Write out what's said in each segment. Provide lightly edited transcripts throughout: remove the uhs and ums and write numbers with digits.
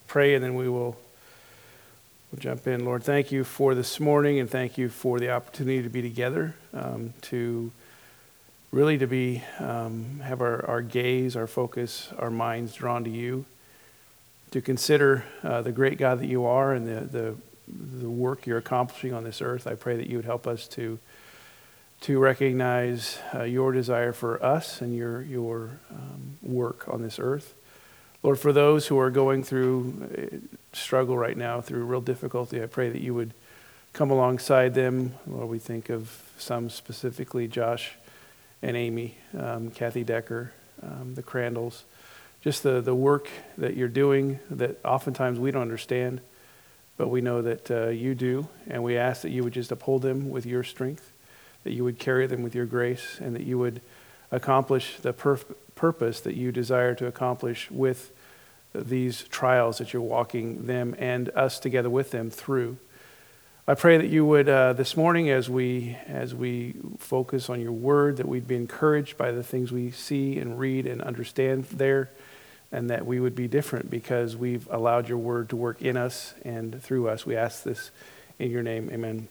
pray and then we'll jump in. Lord, thank you for this morning, and thank you for the opportunity to be together, to really to be have our gaze, our focus, our minds drawn to you, to consider the great God that you are and the work you're accomplishing on this earth. I pray that you would help us to recognize your desire for us and your work on this earth. Lord, for those who are going through struggle right now, through real difficulty, I pray that you would come alongside them. Lord, we think of some specifically, Josh and Amy, Kathy Decker, the Crandalls, just the work that you're doing that oftentimes we don't understand, but we know that you do, and we ask that you would just uphold them with your strength, that you would carry them with your grace, and that you would accomplish the purpose that you desire to accomplish with these trials that you're walking them and us together with them through. I pray that you would, this morning, as we focus on your word, that we'd be encouraged by the things we see and read and understand there, and that we would be different because we've allowed your word to work in us and through us. We ask this in your name. Amen.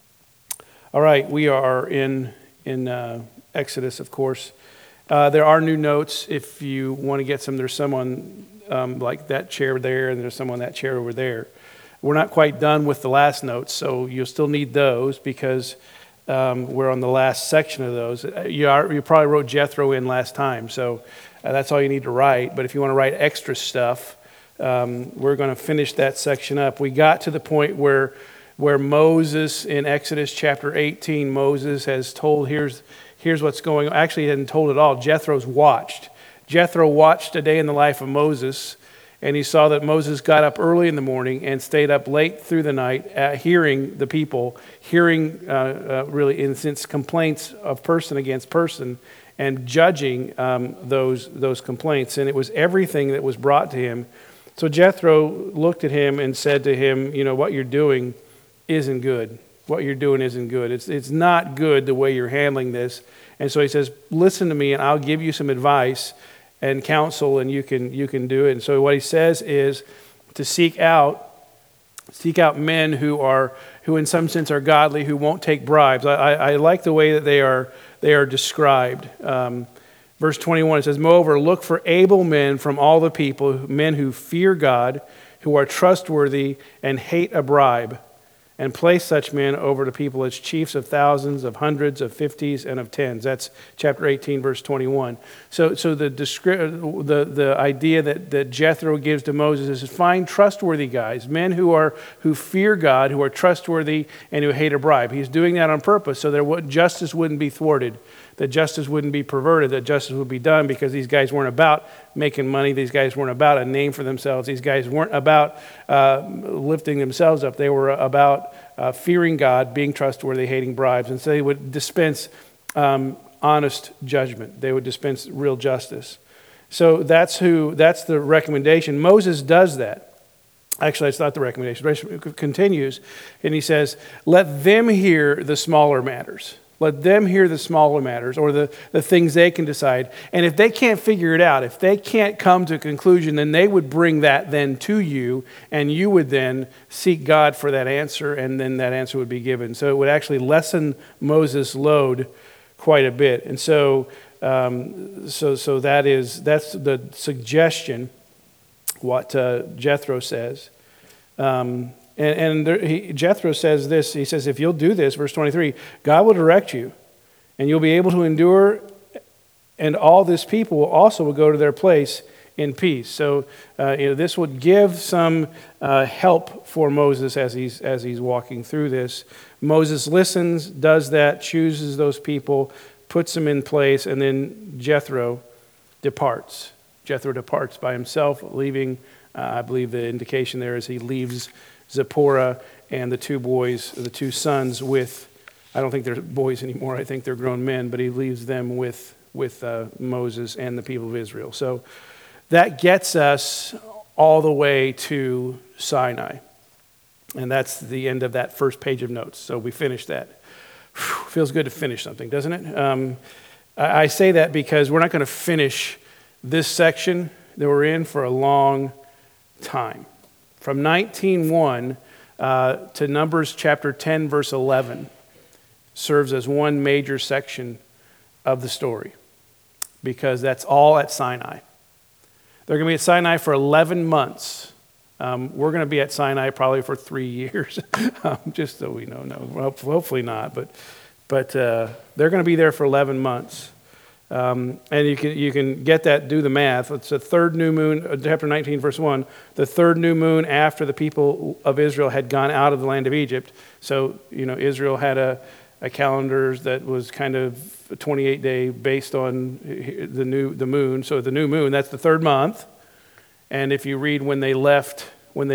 All right, we are in Exodus, of course. There are new notes if you want to get some. There's someone like that chair there, and there's someone that chair over there. We're not quite done with the last notes, so you'll still need those because we're on the last section of those. You probably wrote Jethro in last time, so that's all you need to write. But if you want to write extra stuff, we're going to finish that section up. We got to the point where Moses, in Exodus chapter 18, Moses has told, here's what's going on. Actually, he hadn't told it all. Jethro's watched. Jethro watched a day in the life of Moses, and he saw that Moses got up early in the morning and stayed up late through the night, hearing the people, really, in a sense, complaints of person against person, and judging those complaints. And it was everything that was brought to him. So Jethro looked at him and said to him, what you're doing isn't good. What you're doing isn't good. It's not good the way you're handling this. And so he says, listen to me and I'll give you some advice and counsel, and you can do it. And so what he says is to seek out men who in some sense are godly, who won't take bribes. I like the way that they are described. Verse 21, it says, moreover, look for able men from all the people, men who fear God, who are trustworthy and hate a bribe, and place such men over the people as chiefs of thousands, of hundreds, of fifties, and of tens. That's chapter 18, verse 21. So the idea that Jethro gives to Moses is find trustworthy guys, men who fear God, who are trustworthy, and who hate a bribe. He's doing that on purpose so that justice wouldn't be thwarted, that justice wouldn't be perverted, that justice would be done, because these guys weren't about making money. These guys weren't about a name for themselves. These guys weren't about lifting themselves up. They were about fearing God, being trustworthy, hating bribes. And so they would dispense honest judgment. They would dispense real justice. So that's the recommendation. Moses does that. Actually, it's not the recommendation. It continues, and he says, let them hear the smaller matters. Let them hear the smaller matters, or the things they can decide. And if they can't figure it out, if they can't come to a conclusion, then they would bring that then to you, and you would then seek God for that answer, and then that answer would be given. So it would actually lessen Moses' load quite a bit. And so that's the suggestion, what Jethro says. Jethro says this, he says, if you'll do this, verse 23, God will direct you, and you'll be able to endure, and all this people will go to their place in peace. So this would give some help for Moses as he's walking through this. Moses listens, does that, chooses those people, puts them in place, and then Jethro departs. Jethro departs by himself, leaving, I believe the indication there is he leaves Zipporah and the two sons with, I don't think they're boys anymore, I think they're grown men, but he leaves them with Moses and the people of Israel. So that gets us all the way to Sinai. And that's the end of that first page of notes. So we finished that. Feels good to finish something, doesn't it? I say that because we're not going to finish this section that we're in for a long time. from 19:1 to Numbers chapter 10, verse 11, serves as one major section of the story, because that's all at Sinai. They're going to be at Sinai for 11 months. We're going to be at Sinai probably for 3 years, just so we know. No, hopefully not, but they're going to be there for 11 months. And you can get that, do the math. It's the third new moon, chapter 19, verse 1, the third new moon after the people of Israel had gone out of the land of Egypt. So, Israel had a calendar that was kind of a 28-day based on the moon. So the new moon, that's the third month. And if you read when they left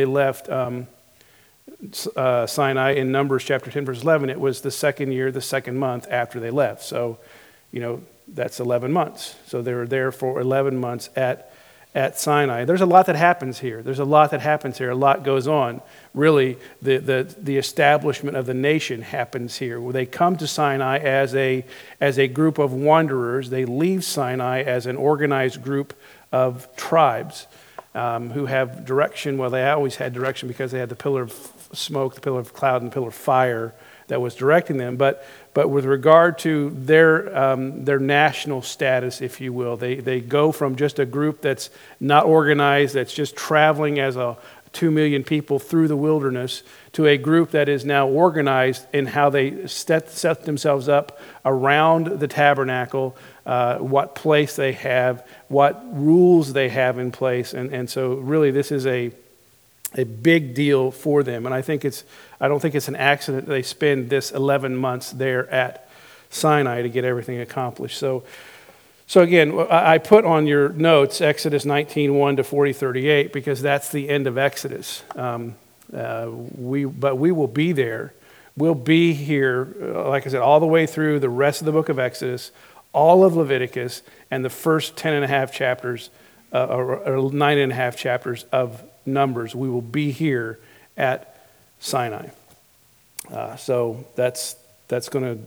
Sinai in Numbers chapter 10, verse 11, it was the second year, the second month after they left. So, that's 11 months. So they were there for 11 months at Sinai. There's a lot that happens here. A lot goes on. Really, the establishment of the nation happens here. Where they come to Sinai as a group of wanderers. They leave Sinai as an organized group of tribes who have direction. Well, they always had direction because they had the pillar of smoke, the pillar of cloud, and the pillar of fire that was directing them. But with regard to their national status, if you will, they go from just a group that's not organized, that's just traveling as 2 million people through the wilderness, to a group that is now organized in how they set themselves up around the tabernacle, what place they have, what rules they have in place. And so really this is a big deal for them. And I don't think it's an accident they spend this 11 months there at Sinai to get everything accomplished. So again, I put on your notes Exodus 19:1 to 40:38 because that's the end of Exodus. But we will be there. We'll be here, like I said, all the way through the rest of the book of Exodus, all of Leviticus, and the first 10.5 chapters, or 9.5 chapters of Numbers. We will be here at Sinai. So that's going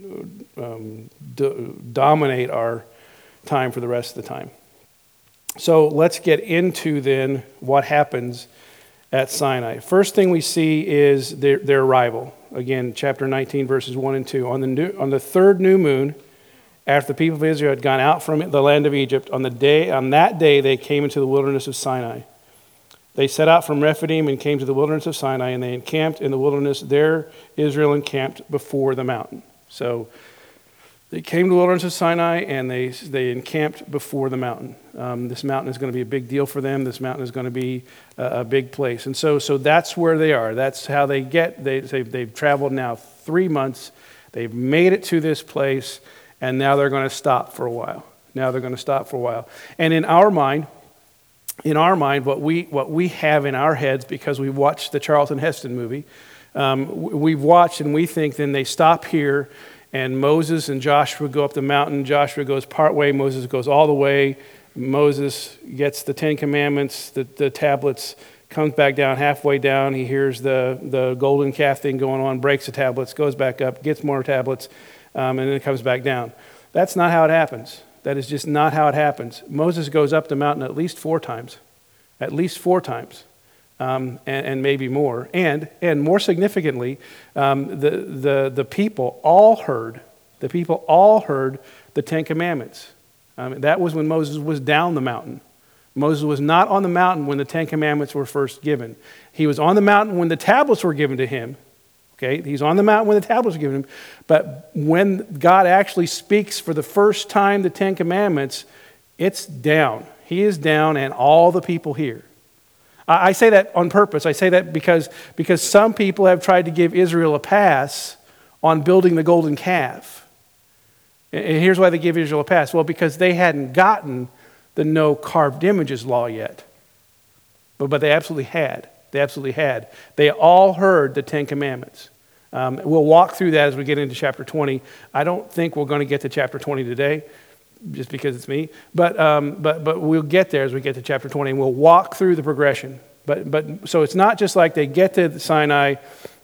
to dominate our time for the rest of the time. So let's get into then what happens at Sinai. First thing we see is their arrival. Again, chapter 19, verses 1 and 2. On the third new moon, after the people of Israel had gone out from the land of Egypt, on that day they came into the wilderness of Sinai. They set out from Rephidim and came to the wilderness of Sinai, and they encamped in the wilderness. There Israel encamped before the mountain. So they came to the wilderness of Sinai, and they encamped before the mountain. This mountain is going to be a big deal for them. This mountain is going to be a big place. And so that's where they are. That's how they get. They've traveled now 3 months. They've made it to this place, and now they're going to stop for a while. And in our mind, what we have in our heads, because we watched the Charlton Heston movie, we've watched and we think then they stop here, and Moses and Joshua go up the mountain. Joshua goes part way, Moses goes all the way. Moses gets the 10 Commandments, the tablets, comes back down, halfway down. He hears the golden calf thing going on, breaks the tablets, goes back up, gets more tablets, and then it comes back down. That's not how it happens. That is just not how it happens. Moses goes up the mountain at least 4 times, and maybe more. And more significantly, the people all heard the 10 Commandments. That was when Moses was down the mountain. Moses was not on the mountain when the 10 Commandments were first given. He was on the mountain when the tablets were given to him. Okay, he's on the mountain when the tablets were given him. But when God actually speaks for the first time the 10 Commandments, it's down. He is down, and all the people hear. I say that on purpose. I say that because some people have tried to give Israel a pass on building the golden calf. And here's why they give Israel a pass. Well, because they hadn't gotten the no carved images law yet. But they absolutely had. They all heard the 10 Commandments. We'll walk through that as we get into chapter 20. I don't think we're going to get to chapter 20 today, just because it's me. But we'll get there as we get to chapter 20, and we'll walk through the progression. But so it's not just like they get to Sinai,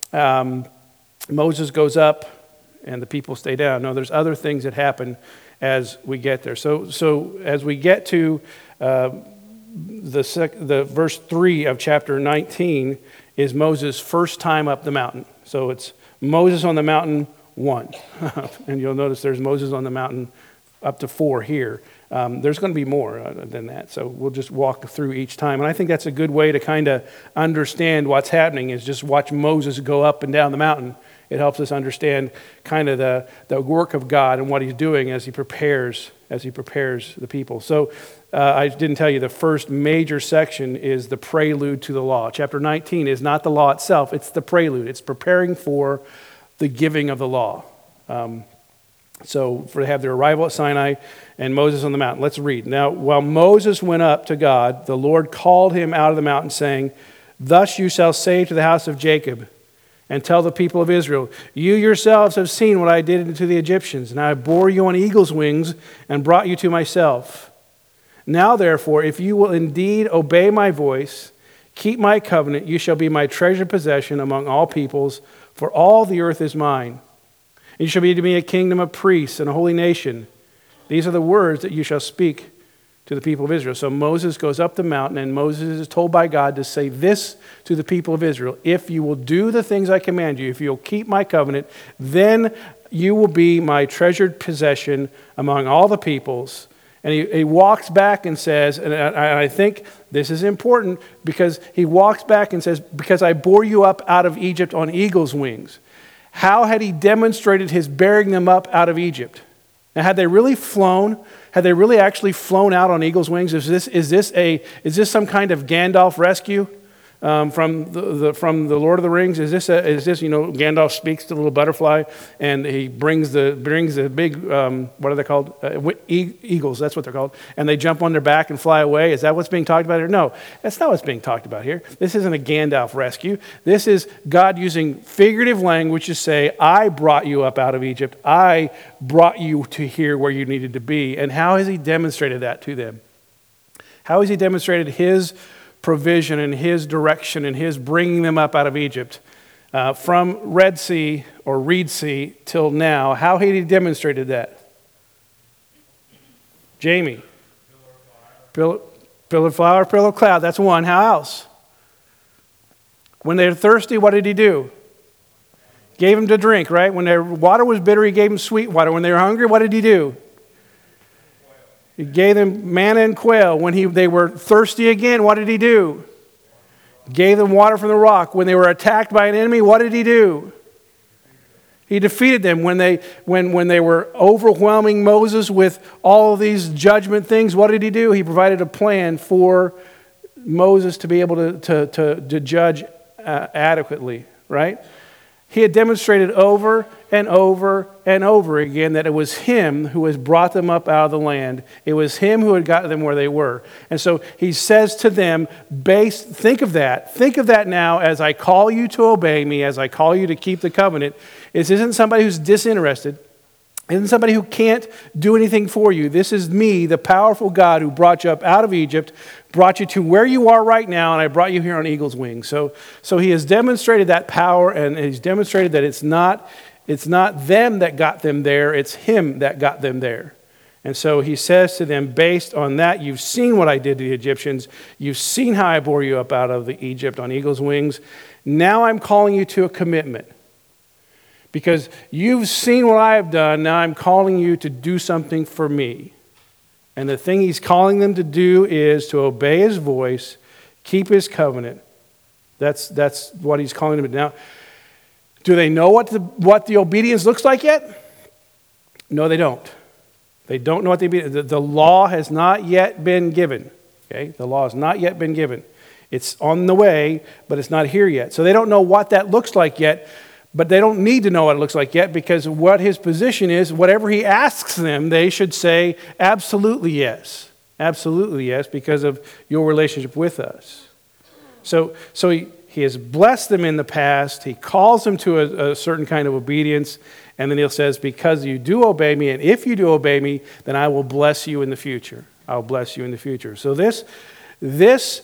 Moses goes up, and the people stay down. No, there's other things that happen as we get there. So as we get to the verse 3 of chapter 19 is Moses' first time up the mountain. So it's Moses on the mountain 1. And you'll notice there's Moses on the mountain up to 4 here. There's going to be more than that. So we'll just walk through each time. And I think that's a good way to kind of understand what's happening, is just watch Moses go up and down the mountain. It helps us understand kind of the work of God and what he's doing as he prepares the people. So I didn't tell you, the first major section is the prelude to the law. Chapter 19 is not the law itself, it's the prelude. It's preparing for the giving of the law. So for they have their arrival at Sinai and Moses on the mountain. Let's read. Now, while Moses went up to God, the Lord called him out of the mountain, saying, "Thus you shall say to the house of Jacob, and tell the people of Israel, you yourselves have seen what I did to the Egyptians, and I bore you on eagle's wings and brought you to myself. Now, therefore, if you will indeed obey my voice, keep my covenant, you shall be my treasured possession among all peoples, for all the earth is mine. And you shall be to me a kingdom of priests and a holy nation. These are the words that you shall speak to the people of Israel." So Moses goes up the mountain, and Moses is told by God to say this to the people of Israel: "If you will do the things I command you, if you'll keep my covenant, then you will be my treasured possession among all the peoples." And he walks back and says, and I think this is important, because he walks back and says, "Because I bore you up out of Egypt on eagle's wings." How had he demonstrated his bearing them up out of Egypt? Now, had they really flown? Had they really actually flown out on eagle's wings? Is this some kind of Gandalf rescue from the Lord of the Rings? Is this Gandalf speaks to the little butterfly and he brings the big what are they called? Eagles. That's what they're called. And they jump on their back and fly away. Is that what's being talked about here? No, that's not what's being talked about here. This isn't a Gandalf rescue. This is God using figurative language to say, "I brought you up out of Egypt. I brought you to here where you needed to be." And how has he demonstrated that to them? How has he demonstrated his provision and his direction and his bringing them up out of Egypt from Red Sea or Reed Sea till now? How had he demonstrated that? Jamie? Pillar of fire, pillar of cloud. That's one. How else? When they're thirsty, what did he do? Gave them to drink, right? When their water was bitter, he gave them sweet water. When they were hungry, what did he do? He gave them manna and quail. When they were thirsty again, what did he do? Gave them water from the rock. When they were attacked by an enemy, what did he do? He defeated them. When they were overwhelming Moses with all of these judgment things, what did he do? He provided a plan for Moses to be able to judge adequately, right? He had demonstrated over and over and over again that it was him who has brought them up out of the land. It was him who had gotten them where they were. And so he says to them, think of that now as I call you to obey me, as I call you to keep the covenant. This isn't somebody who's disinterested. It isn't somebody who can't do anything for you. This is me, the powerful God who brought you up out of Egypt, brought you to where you are right now, and I brought you here on eagle's wings. So he has demonstrated that power, and he's demonstrated that it's not them that got them there, it's him that got them there. And so he says to them, based on that, you've seen what I did to the Egyptians. You've seen how I bore you up out of Egypt on eagle's wings. Now I'm calling you to a commitment. Because you've seen what I have done, now I'm calling you to do something for me. And the thing he's calling them to do is to obey his voice, keep his covenant. That's what he's calling them to do. Now, do they know what the obedience looks like yet? No, they don't. They don't know what the law has not yet been given. Okay? The law has not yet been given. It's on the way, but it's not here yet. So they don't know what that looks like yet. But they don't need to know what it looks like yet, because what his position is, whatever he asks them, they should say, absolutely yes. Absolutely yes, because of your relationship with us. So he has blessed them in the past. He calls them to a certain kind of obedience. And then he says, because you do obey me, and if you do obey me, then I will bless you in the future. I'll bless you in the future. So this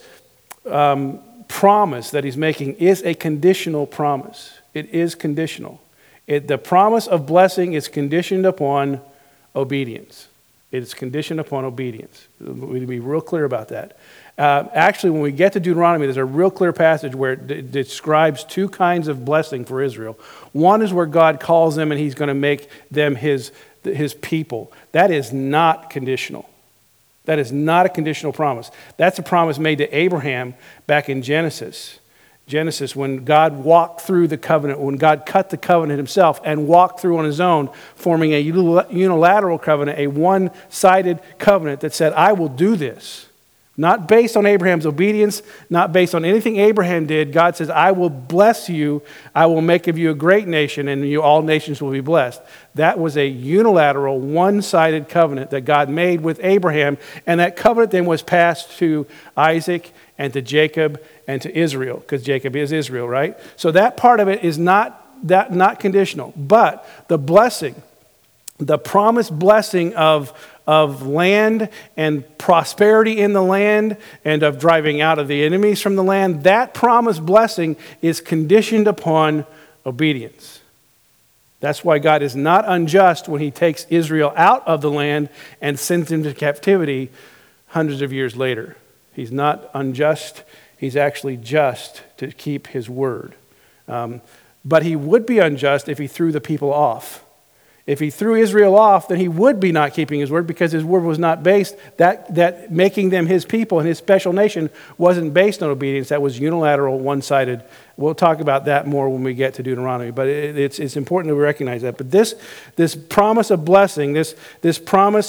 promise that he's making is a conditional promise. It is conditional. The promise of blessing is conditioned upon obedience. It is conditioned upon obedience. We need to be real clear about that. Actually, when we get to Deuteronomy, there's a real clear passage where it describes two kinds of blessing for Israel. One is where God calls them and he's going to make them his people. That is not conditional. That is not a conditional promise. That's a promise made to Abraham back in Genesis. Genesis, when God walked through the covenant, when God cut the covenant himself and walked through on his own, forming a unilateral covenant, a one-sided covenant that said, I will do this. Not based on Abraham's obedience, not based on anything Abraham did. God says, I will bless you. I will make of you a great nation, and all nations will be blessed. That was a unilateral, one-sided covenant that God made with Abraham, and that covenant then was passed to Isaac and to Jacob and to Israel, because Jacob is Israel, right? So that part of it is not conditional. But the blessing, the promised blessing of land and prosperity in the land and of driving out of the enemies from the land, that promised blessing is conditioned upon obedience. That's why God is not unjust when he takes Israel out of the land and sends them to captivity hundreds of years later. He's not unjust. He's actually just to keep his word. But he would be unjust if he threw the people off. If he threw Israel off, then he would be not keeping his word, because his word was not based, that making them his people and his special nation wasn't based on obedience. That was unilateral, one-sided. We'll talk about that more when we get to Deuteronomy, but it's important to recognize that. But this promise of blessing, this promise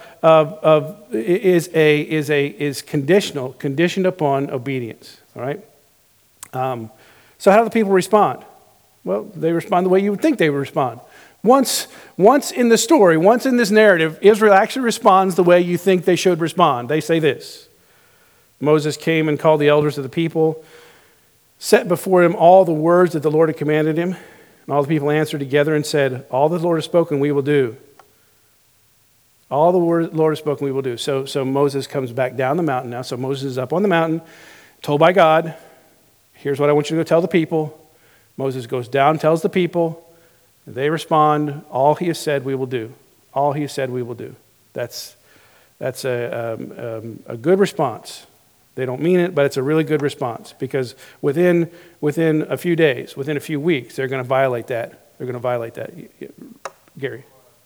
is conditioned upon obedience. All right. So how do the people respond? Well, they respond the way you would think they would respond. Once in the story, once in this narrative, Israel actually responds the way you think they should respond. They say this: Moses came and called the elders of the people, set before him all the words that the Lord had commanded him. And all the people answered together and said, all that the Lord has spoken, we will do. All the Lord has spoken, we will do. So Moses comes back down the mountain now. So Moses is up on the mountain, told by God, here's what I want you to go tell the people. Moses goes down, tells the people. They respond, all he has said we will do. All he has said we will do. That's a good response. They don't mean it, but it's a really good response, because within a few days, within a few weeks, they're going to violate that. They're going to violate that. Gary.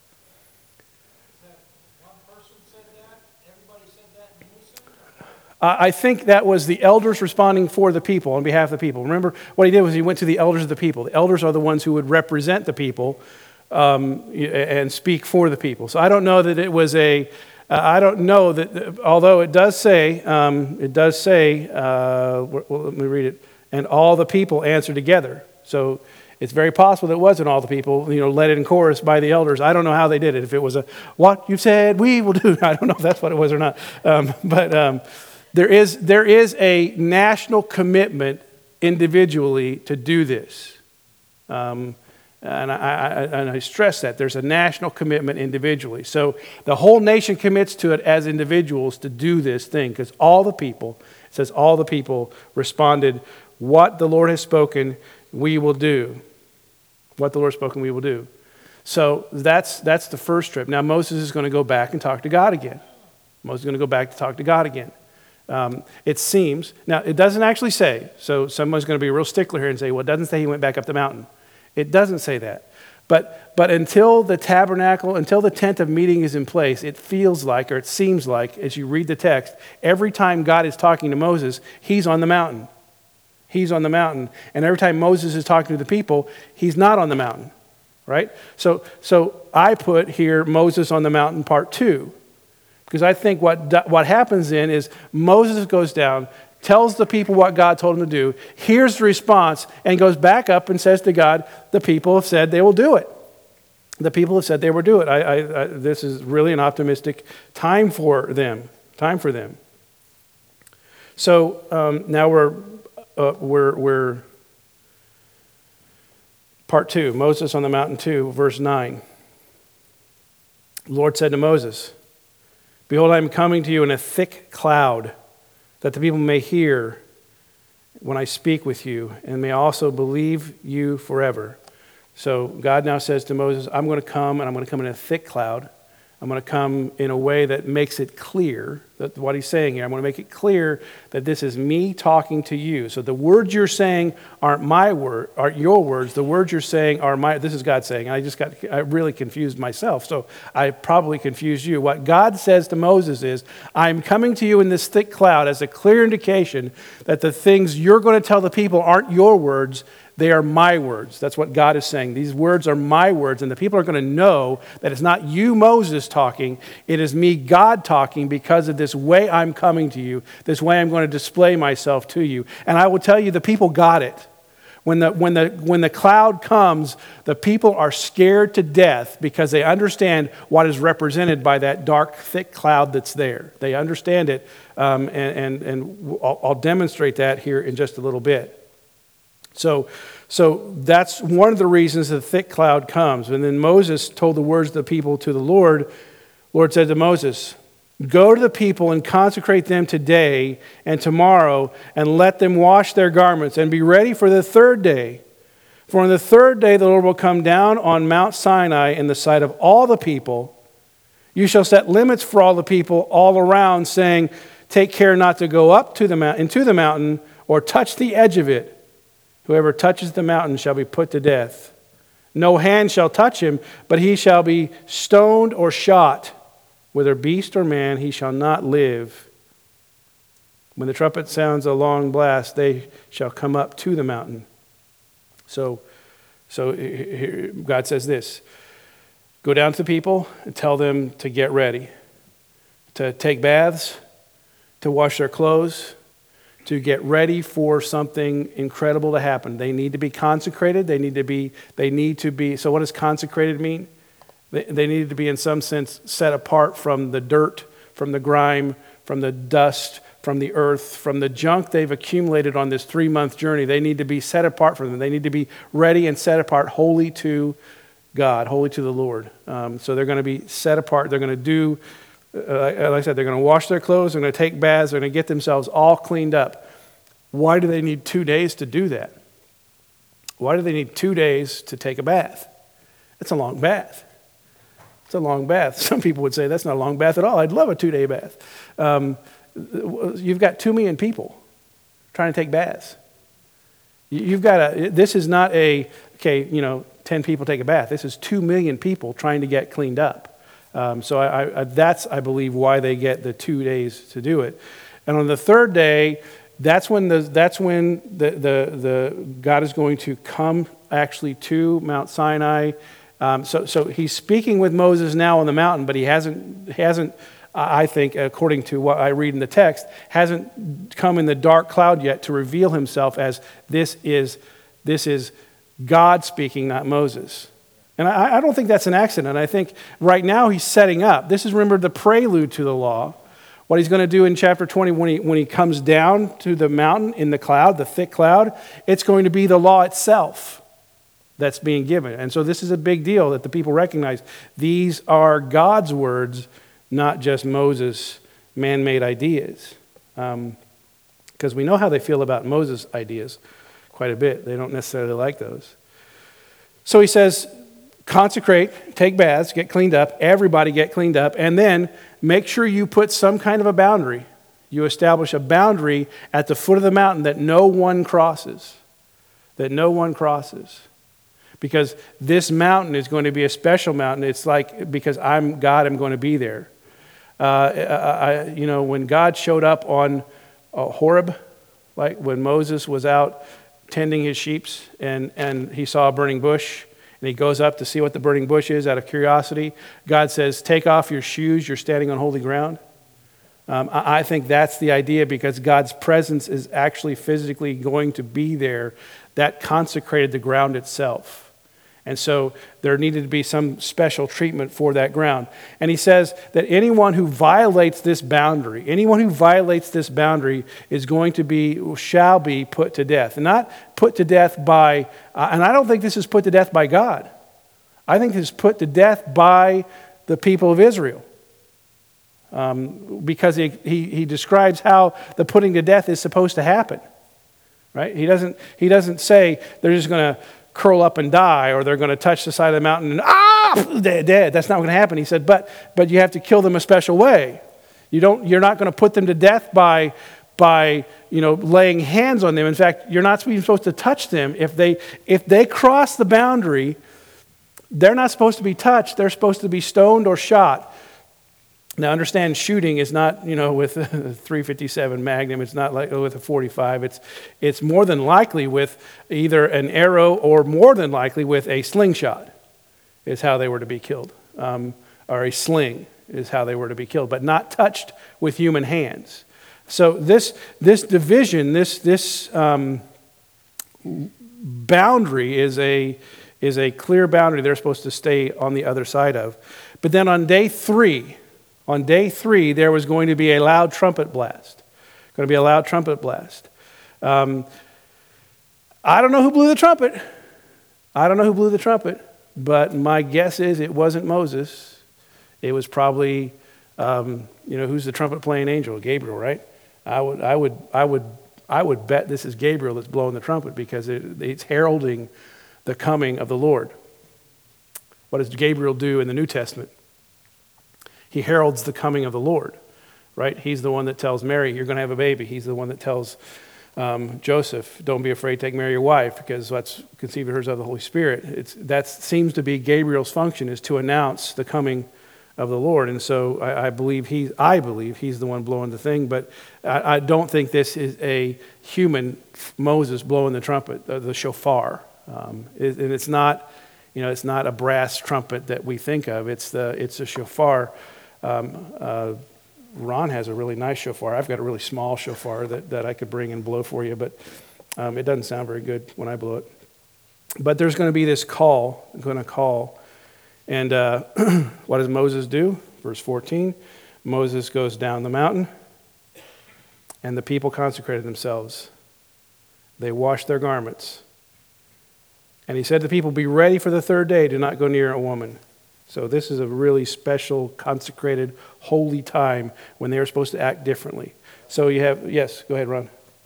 I think that was the elders responding for the people, on behalf of the people. Remember, what he did was he went to the elders of the people. The elders are the ones who would represent the people and speak for the people. So I don't know that it was I don't know that, although it does say, well, let me read it, and all the people answered together. So it's very possible that it wasn't all the people, led in chorus by the elders. I don't know how they did it. If it was what you said we will do. I don't know if that's what it was or not. There is a national commitment individually to do this. And I stress that. There's a national commitment individually. So the whole nation commits to it as individuals to do this thing, because all the people responded, what the Lord has spoken, we will do. What the Lord has spoken, we will do. So that's the first trip. Now Moses is going to go back and talk to God again. Moses is going to go back to talk to God again. It seems, now it doesn't actually say, so someone's going to be a real stickler here and say, well, it doesn't say he went back up the mountain. It doesn't say that. But until the tabernacle, until the tent of meeting is in place, it feels like, or it seems like, as you read the text, every time God is talking to Moses, he's on the mountain. He's on the mountain. And every time Moses is talking to the people, he's not on the mountain, right? So I put here Moses on the mountain part 2. Because I think what happens then is Moses goes down, tells the people what God told him to do, hears the response, and goes back up and says to God, the people have said they will do it. The people have said they will do it. This is really an optimistic time for them. So now we're part 2, Moses on the mountain 2, verse 9. The Lord said to Moses, behold, I am coming to you in a thick cloud, that the people may hear when I speak with you, and may also believe you forever. So God now says to Moses, I'm going to come, and I'm going to come in a thick cloud. I'm going to come in a way that makes it clear what he's saying here. I want to make it clear that this is me talking to you. So the words you're saying aren't your words. The words you're saying are my. This is God saying. I really confused myself, so I probably confused you. What God says to Moses is, I'm coming to you in this thick cloud as a clear indication that the things you're going to tell the people aren't your words. They are my words. That's what God is saying. These words are my words, and the people are going to know that it's not you, Moses, talking. It is me, God, talking because of this way I'm coming to you, this way I'm going to display myself to you. And I will tell you, the people got it. When the cloud comes, the people are scared to death because they understand what is represented by that dark, thick cloud that's there. They understand it, and I'll demonstrate that here in just a little bit. So that's one of the reasons the thick cloud comes. And then Moses told the words of the people to the Lord. The Lord said to Moses, go to the people and consecrate them today and tomorrow, and let them wash their garments and be ready for the third day. For on the third day the Lord will come down on Mount Sinai in the sight of all the people. You shall set limits for all the people all around, saying, take care not to go up to into the mountain or touch the edge of it. Whoever touches the mountain shall be put to death. No hand shall touch him, but he shall be stoned or shot. Whether beast or man, he shall not live. When the trumpet sounds a long blast, they shall come up to the mountain. So here God says this. Go down to the people and tell them to get ready, to take baths, to wash their clothes, to get ready for something incredible to happen. They need to be consecrated. They need to be. So what does consecrated mean? They needed to be in some sense set apart from the dirt, from the grime, from the dust, from the earth, from the junk they've accumulated on this 3-month journey. They need to be set apart from them. They need to be ready and set apart, holy to God, holy to the Lord. So they're going to be set apart. They're going to do, like I said, they're going to wash their clothes. They're going to take baths. They're going to get themselves all cleaned up. Why do they need 2 days to do that? Why do they need 2 days to take a bath? It's a long bath. It's a long bath. Some people would say that's not a long bath at all. I'd love a 2-day bath. You've got 2 million people trying to take baths. This is not 10 people take a bath. This is 2 million people trying to get cleaned up. That's, I believe, why they get the 2 days to do it. And on the third day, that's when the God is going to come actually to Mount Sinai. So he's speaking with Moses now on the mountain, but he hasn't, I think, according to what I read in the text, hasn't come in the dark cloud yet to reveal himself as this is God speaking, not Moses. And I don't think that's an accident. I think right now he's setting up. This is, remember, the prelude to the law. What he's going to do in chapter 20 when he comes down to the mountain in the cloud, the thick cloud, it's going to be the law itself that's being given. And so this is a big deal that the people recognize. These are God's words, not just Moses' man-made ideas. Because we know how they feel about Moses' ideas quite a bit. They don't necessarily like those. So he says, consecrate, take baths, get cleaned up, everybody get cleaned up, and then make sure you put some kind of a boundary. You establish a boundary at the foot of the mountain that no one crosses. That no one crosses. Because this mountain is going to be a special mountain. It's like, because I'm God, I'm going to be there. When God showed up on Horeb, like when Moses was out tending his sheep and he saw a burning bush, and he goes up to see what the burning bush is out of curiosity, God says, take off your shoes, you're standing on holy ground. I think that's the idea, because God's presence is actually physically going to be there. That consecrated the ground itself. And so there needed to be some special treatment for that ground. And he says that anyone who violates this boundary shall be put to death. And not put to death by, and I don't think this is put to death by God. I think this is put to death by the people of Israel. Because he describes how the putting to death is supposed to happen. Right? He doesn't say they're just going to curl up and die, or they're going to touch the side of the mountain and dead. That's not going to happen. He said, but you have to kill them a special way. You're not going to put them to death by laying hands on them. In fact, you're not even supposed to touch them. If they cross the boundary, they're not supposed to be touched. They're supposed to be stoned or shot. Now, understand, shooting is not, with a .357 Magnum. It's not like with a .45. It's more than likely with either an arrow or more than likely with a slingshot is how they were to be killed, or a sling is how they were to be killed, but not touched with human hands. So this division, this boundary is a clear boundary they're supposed to stay on the other side of. But then on day three, there was going to be a loud trumpet blast. Going to be a loud trumpet blast. I don't know who blew the trumpet. But my guess is it wasn't Moses. It was probably, who's the trumpet playing angel? Gabriel, right? I would bet this is Gabriel that's blowing the trumpet because it's heralding the coming of the Lord. What does Gabriel do in the New Testament? He heralds the coming of the Lord, right? He's the one that tells Mary, you're going to have a baby. He's the one that tells Joseph, don't be afraid, take Mary your wife, because that's conceived of her of the Holy Spirit. That seems to be Gabriel's function, is to announce the coming of the Lord. And so I believe he's the one blowing the thing, but I don't think this is a human Moses blowing the trumpet, the shofar. And it's not, it's not a brass trumpet that we think of. It's a shofar. Ron has a really nice shofar. I've got a really small shofar that I could bring and blow for you, but it doesn't sound very good when I blow it. But there's going to be this call. I'm going to call. And what does Moses do? Verse 14, Moses goes down the mountain, and the people consecrated themselves. They washed their garments. And he said to the people, be ready for the third day. Do not go near a woman. So this is a really special, consecrated, holy time when they are supposed to act differently. So you have, yes, go ahead, Ron.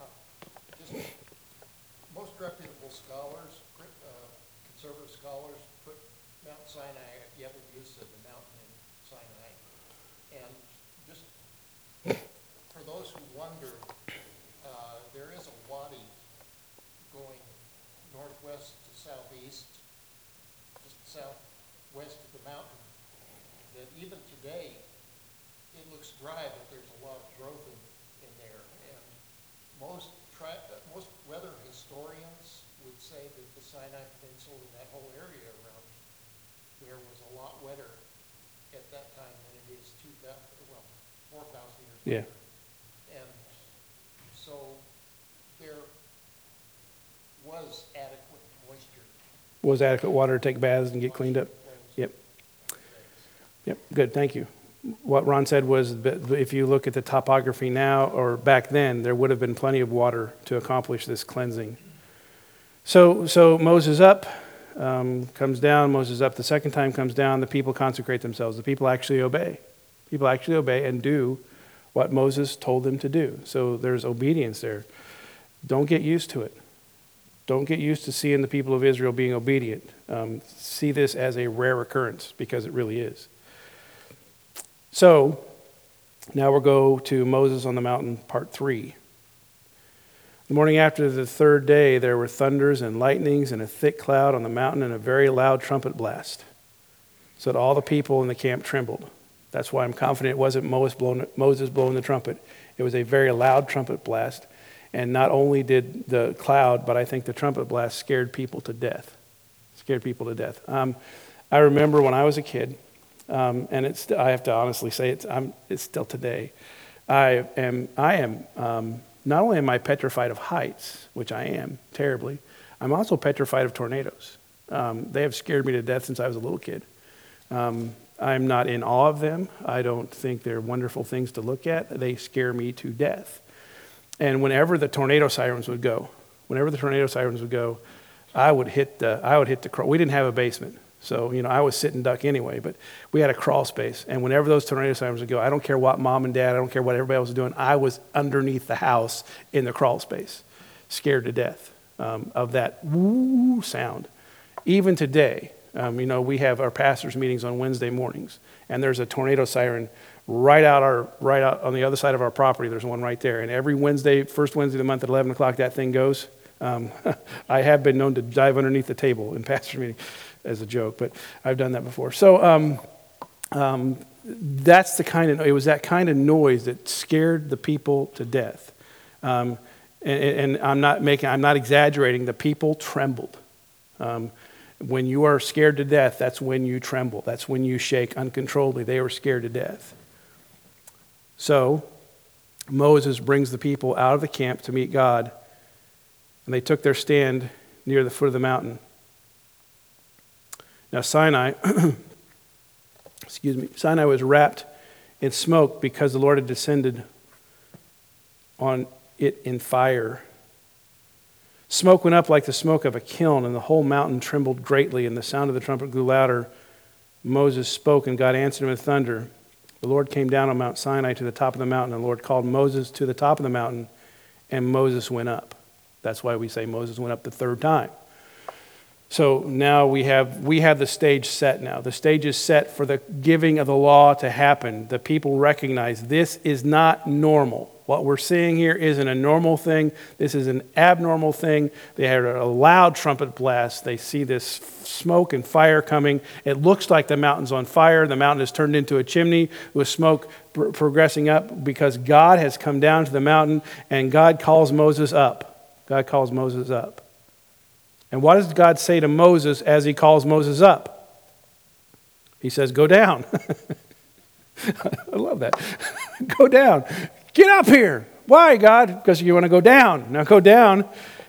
Most reputable scholars, conservative scholars, put Mount Sinai at Yebel-Yusuf, the mountain in Sinai. And just for those who wonder, there is a wadi going northwest to southeast, just southwest of the mountain, that even today it looks dry, but there's a lot of growth in there. And most weather historians would say that the Sinai Peninsula and that whole area around there was a lot wetter at that time than it is 4,000 years later. And so there was adequate moisture. Was adequate water to take baths and get cleaned up? Yep, good, thank you. What Ron said was that if you look at the topography now or back then, there would have been plenty of water to accomplish this cleansing. So Moses up, comes down. Moses up the second time, comes down. The people consecrate themselves. The people actually obey. People actually obey and do what Moses told them to do. So there's obedience there. Don't get used to it. Don't get used to seeing the people of Israel being obedient. See this as a rare occurrence, because it really is. So now we'll go to Moses on the mountain, part 3. The morning after the third day, there were thunders and lightnings and a thick cloud on the mountain and a very loud trumpet blast, so that all the people in the camp trembled. That's why I'm confident it wasn't Moses blowing the trumpet. It was a very loud trumpet blast. And not only did the cloud, but I think the trumpet blast scared people to death. I remember when I was a kid, and I have to honestly say it's still today. I am not only am I petrified of heights, which I am terribly, I'm also petrified of tornadoes. They have scared me to death since I was a little kid. I'm not in awe of them. I don't think they're wonderful things to look at. They scare me to death. And whenever the tornado sirens would go, I would hit the crawl. We didn't have a basement, so I was sit and duck anyway. But we had a crawl space, and whenever those tornado sirens would go, I don't care what mom and dad, I don't care what everybody else was doing. I was underneath the house in the crawl space, scared to death of that woo sound. Even today, we have our pastors' meetings on Wednesday mornings, and there's a tornado siren right out on the other side of our property. There's one right there. And every first Wednesday of the month at 11 o'clock, that thing goes. I have been known to dive underneath the table in pastor meeting as a joke, but I've done that before. So that's it was that kind of noise that scared the people to death. And I'm not exaggerating. The people trembled. When you are scared to death, that's when you tremble. That's when you shake uncontrollably. They were scared to death. So Moses brings the people out of the camp to meet God, and they took their stand near the foot of the mountain. Now Sinai was wrapped in smoke because the Lord had descended on it in fire. Smoke went up like the smoke of a kiln, and the whole mountain trembled greatly, and the sound of the trumpet grew louder. Moses spoke, and God answered him with thunder. The Lord came down on Mount Sinai to the top of the mountain, and the Lord called Moses to the top of the mountain, and Moses went up. That's why we say Moses went up the third time. So now we have the stage set now. The stage is set for the giving of the law to happen. The people recognize this is not normal. What we're seeing here isn't a normal thing. This is an abnormal thing. They heard a loud trumpet blast. They see this smoke and fire coming. It looks like the mountain's on fire. The mountain is turned into a chimney with smoke progressing up because God has come down to the mountain, and God calls Moses up. God calls Moses up. And what does God say to Moses as he calls Moses up? He says, go down. I love that. Go down. Get up here. Why, God? Because you want to go down. Now go down.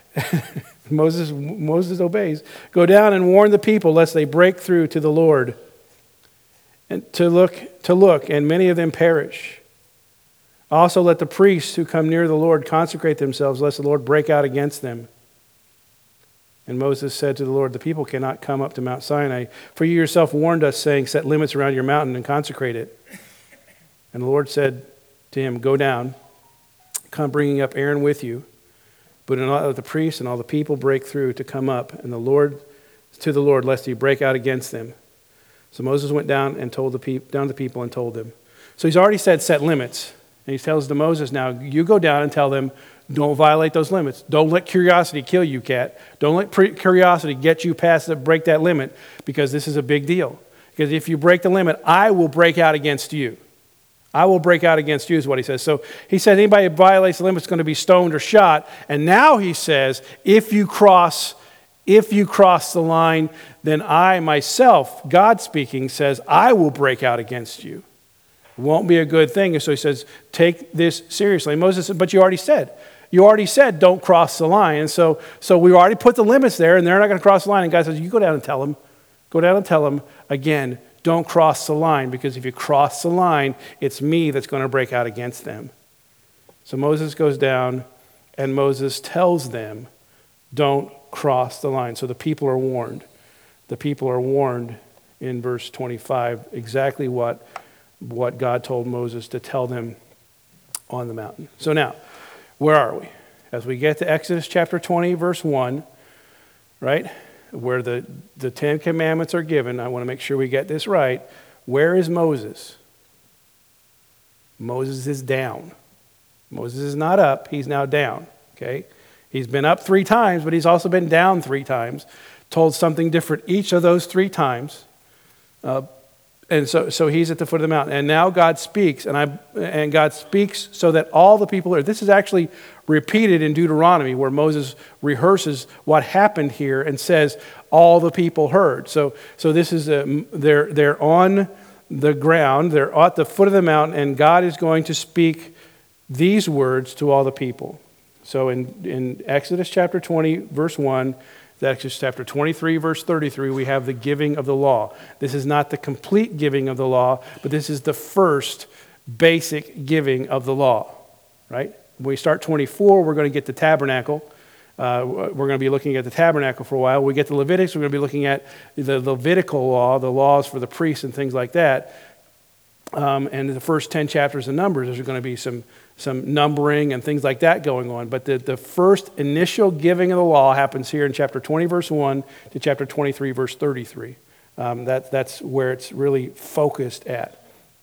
Moses obeys. Go down and warn the people lest they break through to the Lord. And to look, and many of them perish. Also let the priests who come near the Lord consecrate themselves, lest the Lord break out against them. And Moses said to the Lord, the people cannot come up to Mount Sinai, for you yourself warned us, saying, set limits around your mountain and consecrate it. And the Lord said to him, go down, come bringing up Aaron with you, but let the priests and all the people break through to come up, and the Lord lest he break out against them. So Moses went down and told the people and told them. So he's already said set limits, and he tells to Moses, now you go down and tell them, don't violate those limits. Don't let curiosity kill you, cat. Don't let curiosity get you break that limit, because this is a big deal. Because if you break the limit, I will break out against you. I will break out against you is what he says. So he said anybody who violates the limit is going to be stoned or shot. And now he says, if you cross the line, then I myself, God speaking, says, I will break out against you. It won't be a good thing. So he says, take this seriously. And Moses said, but you already said don't cross the line. And so we already put the limits there, and they're not going to cross the line. And God says, you go down and tell them again, don't cross the line, because if you cross the line, it's me that's going to break out against them. So Moses goes down, and Moses tells them, don't cross the line. So the people are warned. The people are warned in verse 25, exactly what God told Moses to tell them on the mountain. So now, where are we? As we get to Exodus chapter 20, verse 1, right, where the Ten Commandments are given, I want to make sure we get this right. Where is Moses? Moses is down. Moses is not up, he's now down, okay? He's been up 3 times, but he's also been down 3 times, told something different each of those 3 times. And so he's at the foot of the mountain. And now God speaks, and God speaks so that all the people are. This is actually repeated in Deuteronomy, where Moses rehearses what happened here and says, all the people heard. So this is, they're on the ground, they're at the foot of the mountain, and God is going to speak these words to all the people. So in Exodus chapter 20, verse 1, Exodus chapter 23, verse 33, we have the giving of the law. This is not the complete giving of the law, but this is the first basic giving of the law, right? When we start 24, we're going to get the tabernacle. We're going to be looking at the tabernacle for a while. When we get to Leviticus, we're going to be looking at the Levitical law, the laws for the priests and things like that. And in the first 10 chapters of Numbers, there's going to be some numbering and things like that going on. But the first initial giving of the law happens here in chapter 20, verse 1 to chapter 23, verse 33. That's where it's really focused at.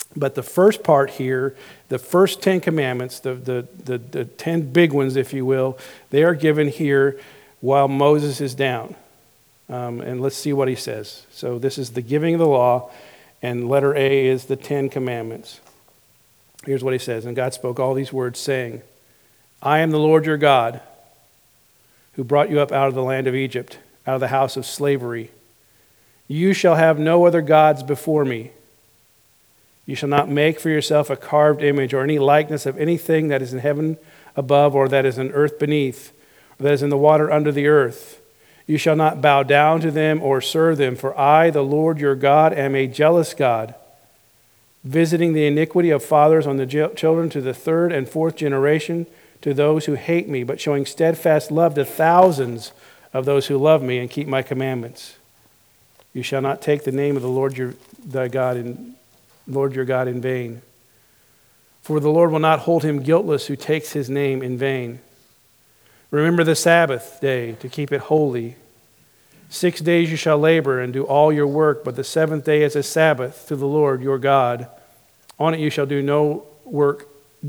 But the first part here, the first 10 commandments, the 10 big ones, if you will, they are given here while Moses is down. And let's see what he says. So this is the giving of the law, and letter A is the 10 commandments. Here's what he says. And God spoke all these words, saying, I am the Lord your God, who brought you up out of the land of Egypt, out of the house of slavery. You shall have no other gods before me. You shall not make for yourself a carved image or any likeness of anything that is in heaven above, or that is in earth beneath, or that is in the water under the earth. You shall not bow down to them or serve them, for I, the Lord your God, am a jealous God, visiting the iniquity of fathers on the children to the third and fourth generation, to those who hate me, but showing steadfast love to thousands of those who love me and keep my commandments. You shall not take the name of the Lord your God in vain. For the Lord will not hold him guiltless who takes his name in vain. Remember the Sabbath day to keep it holy. 6 days you shall labor and do all your work, but the seventh day is a Sabbath to the Lord your God. On it you shall do no work.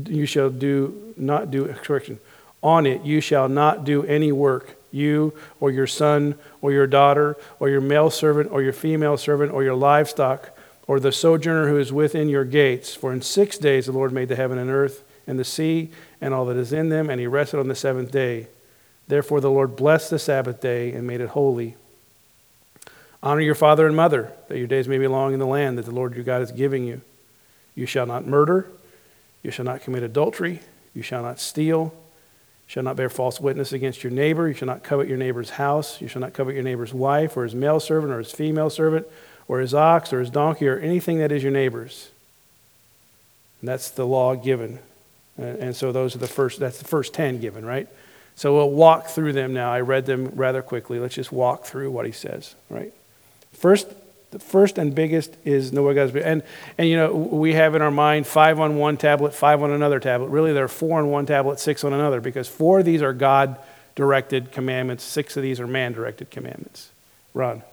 On it you shall not do any work, you or your son or your daughter or your male servant or your female servant or your livestock or the sojourner who is within your gates. For in 6 days the Lord made the heaven and earth and the sea and all that is in them, and he rested on the seventh day. Therefore the Lord blessed the Sabbath day and made it holy. Honor your father and mother, that your days may be long in the land that the Lord your God is giving you. You shall not murder. You shall not commit adultery. You shall not steal. You shall not bear false witness against your neighbor. You shall not covet your neighbor's house. You shall not covet your neighbor's wife or his male servant or his female servant or his ox or his donkey or anything that is your neighbor's. And that's the law given. And so that's the first 10 given, right? So we'll walk through them now. I read them rather quickly. Let's just walk through what he says, right? The first and biggest is know what God's been. And you know, we have in our mind 5 on one tablet, 5 on another tablet. Really, there are 4 on one tablet, 6 on another, because 4 of these are God-directed commandments. 6 of these are man-directed commandments. Ron.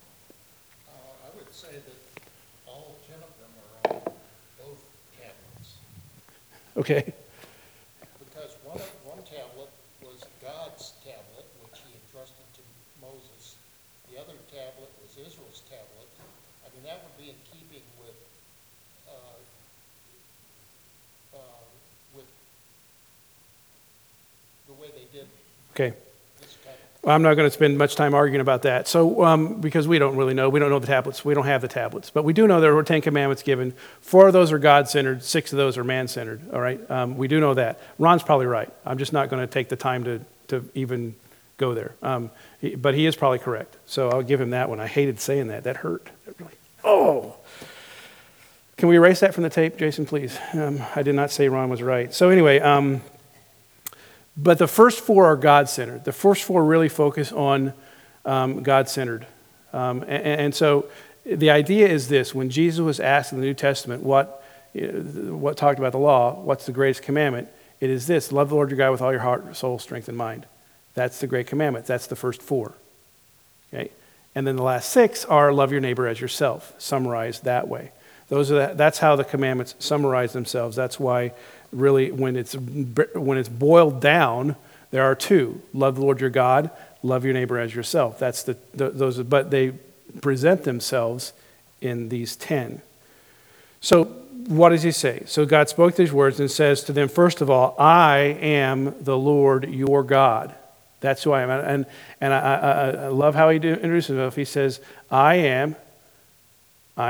I would say that all 10 of them are on both tablets. Okay. Because one tablet was God's tablet, which he entrusted to Moses. The other tablet was Israel's tablet. I mean, that would be in keeping with the way they did Okay. this kind of. Well, I'm not going to spend much time arguing about that. So, because we don't really know. We don't know the tablets. We don't have the tablets. But we do know there were 10 commandments given. 4 of those are God-centered. 6 of those are man-centered. All right? We do know that. Ron's probably right. I'm just not going to take the time to even go there. But he is probably correct. So I'll give him that one. I hated saying that. That hurt. That really, oh. Can we erase that from the tape, Jason, please? I did not say Ron was right. So anyway, but the first 4 are God-centered. The first 4 really focus on God-centered. And so the idea is this. When Jesus was asked in the New Testament what talked about the law, what's the greatest commandment? It is this: love the Lord your God with all your heart, soul, strength, and mind. That's the great commandment. That's the first 4. Okay? And then the last 6 are love your neighbor as yourself, summarized that way. That's how the commandments summarize themselves. That's why really when it's boiled down, there are 2. Love the Lord your God, love your neighbor as yourself. That's those, but they present themselves in these 10. So what does he say? So God spoke these words and says to them, first of all, I am the Lord your God. That's who I am. And I love how he introduces himself. He says, I am. I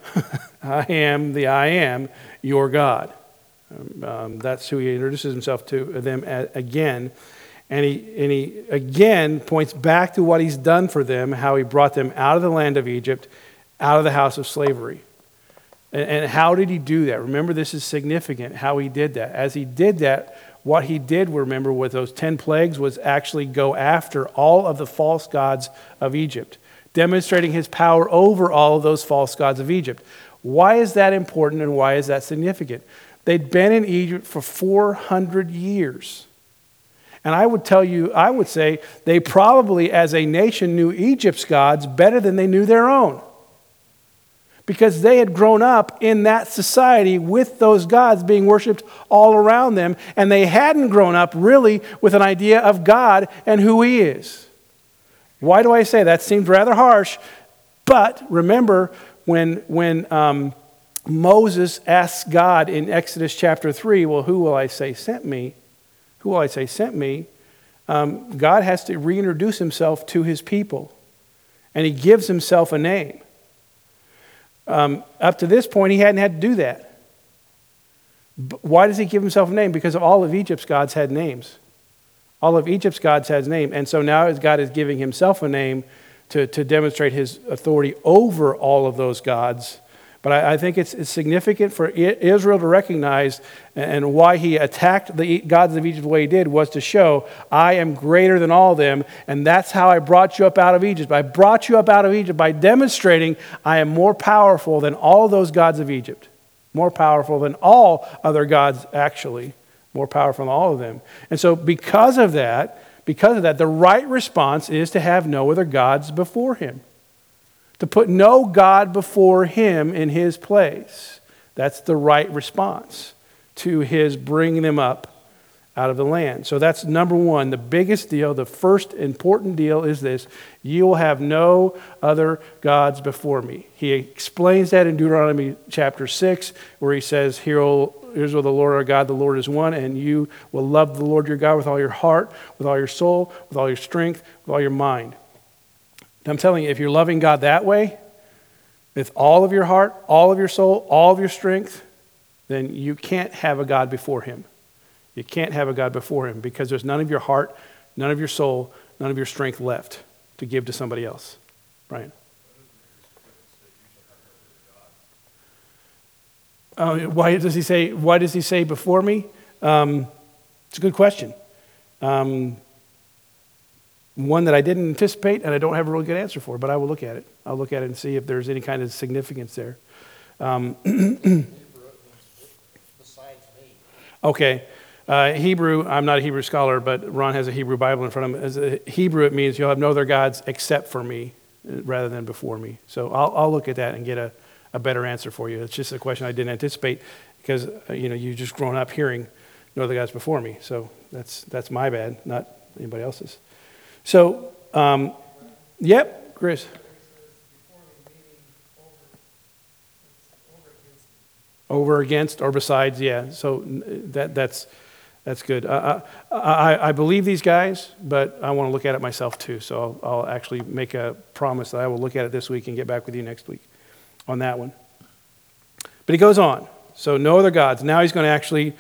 am the I am, your God. That's who he introduces himself to them again. And he again points back to what he's done for them, how he brought them out of the land of Egypt, out of the house of slavery. And how did he do that? Remember, this is significant, how he did that. As he did that, what he did, remember, with those 10 plagues was actually go after all of the false gods of Egypt, demonstrating his power over all of those false gods of Egypt. Why is that important and why is that significant? They'd been in Egypt for 400 years. And I would say they probably, as a nation, knew Egypt's gods better than they knew their own. because they had grown up in that society with those gods being worshiped all around them, and they hadn't grown up really with an idea of God and who He is. Why do I say that? Seems rather harsh, but remember when Moses asks God in Exodus chapter 3, well, who will I say sent me? Who will I say sent me? God has to reintroduce Himself to His people, and He gives Himself a name. Up to this point, He hadn't had to do that. But why does He give Himself a name? Because all of Egypt's gods had names. All of Egypt's gods has name. And so now God is giving Himself a name to demonstrate His authority over all of those gods. But I think it's significant for Israel to recognize, and why He attacked the gods of Egypt the way He did was to show, I am greater than all of them, and that's how I brought you up out of Egypt. I brought you up out of Egypt by demonstrating I am more powerful than all those gods of Egypt. More powerful than all other gods, actually. More powerful than all of them. And so because of that, the right response is to have no other gods before Him. To put no God before Him in His place. That's the right response to His bringing them up out of the land. So that's number one. The biggest deal, the first important deal is this: you will have no other gods before me. He explains that in Deuteronomy chapter 6, where He says, Here's what the Lord our God, the Lord is one, and you will love the Lord your God with all your heart, with all your soul, with all your strength, with all your mind. I'm telling you, if you're loving God that way, with all of your heart, all of your soul, all of your strength, then you can't have a God before Him. You can't have a God before Him because there's none of your heart, none of your soul, none of your strength left to give to somebody else. Brian? Why does He say before me? It's a good question. One that I didn't anticipate and I don't have a real good answer for, but I will look at it. I'll look at it and see if there's any kind of significance there. Besides me. Okay. Hebrew, I'm not a Hebrew scholar, but Ron has a Hebrew Bible in front of him. As a Hebrew, it means you'll have no other gods except for me, rather than before me. So I'll look at that and get a better answer for you. It's just a question I didn't anticipate because, you've just grown up hearing no other gods before me. So that's my bad, not anybody else's. So, yep, Chris. Over, against, or besides, yeah. So that's good. I believe these guys, but I want to look at it myself too. So I'll actually make a promise that I will look at it this week and get back with you next week on that one. But he goes on. So no other gods. Now he's going to actually,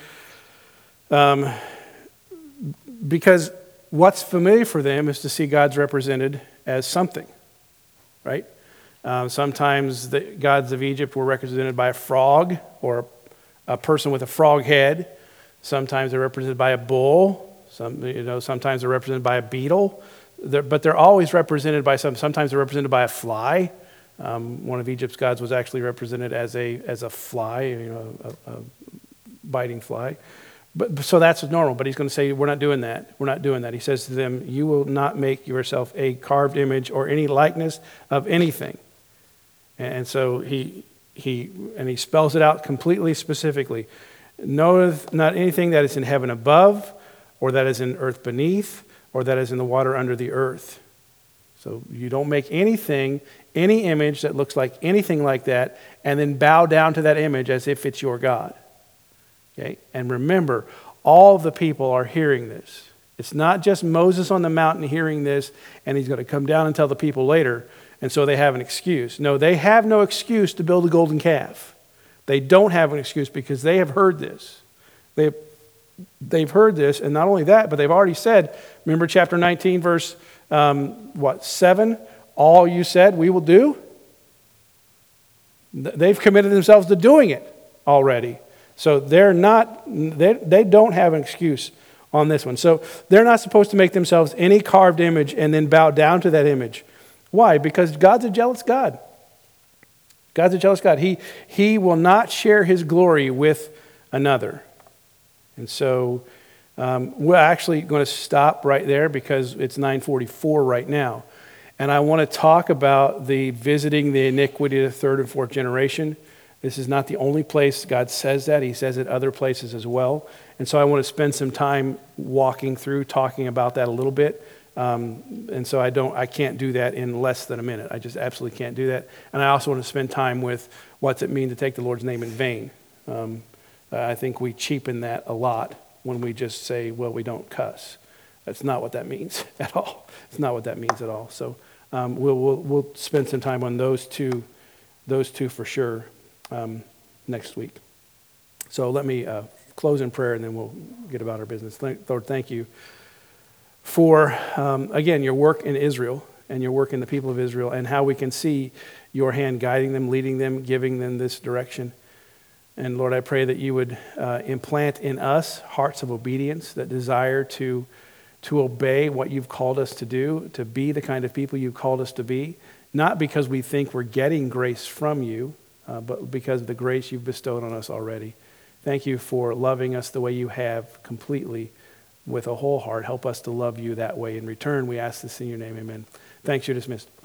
because what's familiar for them is to see gods represented as something, right? Sometimes the gods of Egypt were represented by a frog or a person with a frog head. Sometimes they're represented by a bull. Sometimes they're represented by a beetle. But they're always represented by sometimes they're represented by a fly. One of Egypt's gods was actually represented as a fly, a biting fly. But so that's normal. But he's going to say, we're not doing that. We're not doing that. He says to them, you will not make yourself a carved image or any likeness of anything. And so he spells it out completely specifically. No, not anything that is in heaven above, or that is in earth beneath, or that is in the water under the earth. So you don't make anything, any image that looks like anything like that, and then bow down to that image as if it's your God. Okay? And remember, all the people are hearing this. It's not just Moses on the mountain hearing this, and he's going to come down and tell the people later, and so they have an excuse. No, they have no excuse to build a golden calf. They don't have an excuse because they have heard this. They've heard this, and not only that, but they've already said, remember chapter 19, verse 7? All you said we will do? They've committed themselves to doing it already. So they don't have an excuse on this one. So they're not supposed to make themselves any carved image and then bow down to that image. Why? Because God's a jealous God. God's a jealous God. He will not share His glory with another. And so we're actually going to stop right there because it's 9:44 right now. And I want to talk about the visiting the iniquity of the third and fourth generation. This is not the only place God says that. He says it other places as well. And so I want to spend some time walking through, talking about that a little bit. And so I can't do that in less than a minute. I just absolutely can't do that. And I also want to spend time with what's it mean to take the Lord's name in vain. I think we cheapen that a lot when we just say, well, we don't cuss. That's not what that means at all. It's not what that means at all. So we'll spend some time on those two for sure next week. So let me close in prayer, and then we'll get about our business. Lord, thank you for, again, your work in Israel and your work in the people of Israel, and how we can see your hand guiding them, leading them, giving them this direction. And Lord, I pray that you would implant in us hearts of obedience, that desire to obey what you've called us to do, to be the kind of people you've called us to be, not because we think we're getting grace from you, but because of the grace you've bestowed on us already. Thank you for loving us the way you have, completely, with a whole heart. Help us to love you that way in return. We ask this in your name, amen. Thanks, you're dismissed.